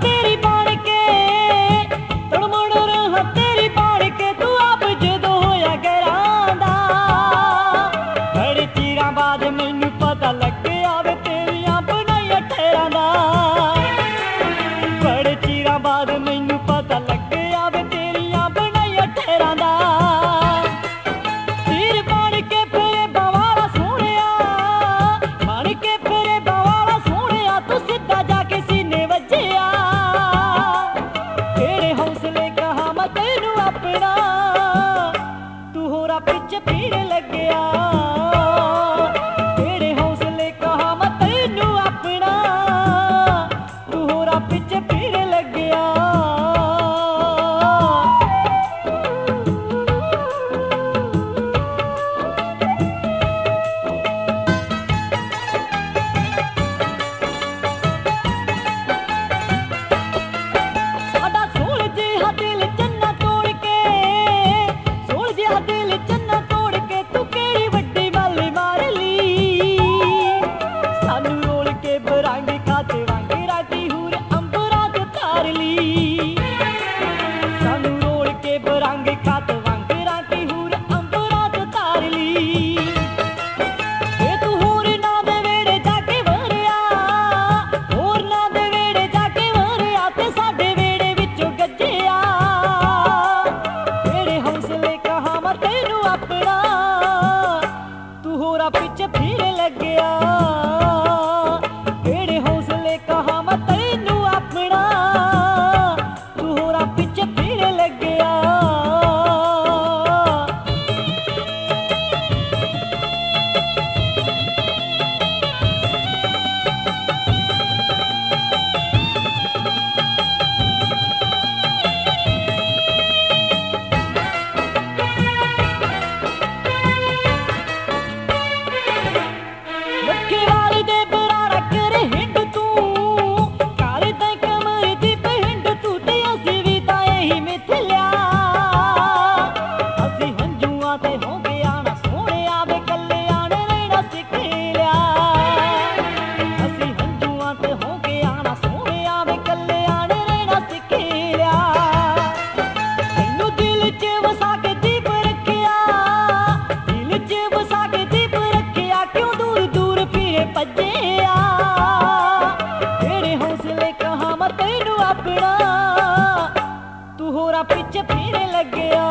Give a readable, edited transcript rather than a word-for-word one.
तेरी बाण के तड़मड़ रहा तेरी बाण के तू आप जदों होया गरांदा बड़े चीरां बाद मैनू पता लग्या वे तेरियां बनाईयां ठहरां दा बड़े चीरां बाद मैनू पता लग्या वे तेरियां बनाईयां ठहरां दा तीर बण के फिरे बवाला सोहणिया बण के फिरे बवाला सोहणिया तू सिद्धा जाके सीने वज्जिया तेरे हौसले कहा मैं तैनू अपना तू होरा पिछ पीड़ लग्या तेरे हौसले कहा मैं तैनू अपना तू होरा पिछ पीड़ लग्या ਸਾਡਾ ਸੋਹਣ ਜਿਹਾ ਦਿਲ ਚੰਨਾ ਤੋੜ ਕੇ ਸੋਹਣ ਜਿਹਾ ਦਿਲ ਚੰਨਾ ਤੋੜ ਕੇ ਤੂੰ ਕਿਹੜੀ ਵੱਡੀ ਵਾਲੀ ਮਾਰ ਲਈ ਸਾਨੂੰ ਰੋਲ ਕੇ ਬਰੰਗ ਖਾਤੇ ਵਾਂਗ ਰਾਤੀ ਹੂਰ ਅੰਬਰਾਂ ਤੇ ਤਾਰ ਲਈ ਸਾਨੂੰ ਰੋਲ ਕੇ ਬਰੰਗ ਖਾਤੇ ਵਾਂਗ ਰਾਤੀ ਹੂਰ ਅੰਬਰਾਂ ਤੇ ਤਾਰ ਲਈ ਇਹ ਤੂੰ ਹੋਰ ਨਾ ਦੇ ਵੇੜੇ ਜਾ ਕੇ ਵਰਿਆ ਹੋਰ ਨਾ ਦੇ ਵੇੜੇ ਜਾ ਕੇ ਵਰਿਆ ਤੇ ਸਾਡੇ ਵੇੜੇ ਵਿੱਚੋਂ ਗੱਜਿਆ ਤੇਰੇ ਹੌਸਲੇ ਕਹਾ ਮੈਂ ਤੈਨੂੰ ਆਪਣਾ ਤੂੰ ਹੋਰਾ ਪਿੱਛੇ ਫਿਰ ਲੱਗਿਆ ਤੇਰੇ ਹੌਸਲੇ ਕਹਾ ਮੈਂ ਤੈਨੂੰ ਆਪਣਾ ਤੂੰ ਹੋਰਾ ਪਿੱਛੇ ਫਿਰ ਲੱਗਿਆ ਲੱਖੇ ਵਾਲੀ ਦੇ ਬਰਾੜਾ ਕਰ ਹਿੰਡ ਤੂੰ ਕਾਲੇ ਤੇ ਕਮਰ ਦੀ ਪਿੰਡ ਤੂੰ ਤੇ ਅਸੀਂ ਵੀ ਤਾਂ ਇਹੀ ਮਿਥਲਿਆ ਅਸੀਂ ਹੰਝੂਆਂ ਤੇ ਹੋ ਗਿਆ ਨਾ ਸੋਹਣਿਆ ਵੇ ਕੱਲਿਆਂ ਨੇ ਰਹਿਣਾ ਸਿੱਖ ਲਿਆ ਅਸੀਂ ਹੰਝੂਆਂ ਤੇ ਹੋ ਗਿਆ ਨਾ ਸੋਹਣਿਆ ਵੇ ਕੱਲਿਆਂ ਨੇ ਰਹਿਣਾ ਸਿੱਖ ਲਿਆ ਤੈਨੂੰ ਦਿਲ 'ਚ ਵਸਾ ਕੇ ਦੀਪ ਰੱਖਿਆ ਦਿਲ 'ਚ ਵਸਾ ਕੇ ਦੀਪ ਰੱਖਿਆ ਕਿਉਂ ਦੂਰ ਦੂਰ ਫਿਰੇ ਭੱਜਿਆ ਤੇਰੇ ਹੌਸਲੇ ਕਹਾ ਮੈਂ ਤੈਨੂੰ ਆਪਣਾ ਤੂੰ ਹੋਰਾ ਪਿੱਛੇ ਫਿਰ ਲੱਗਿਆ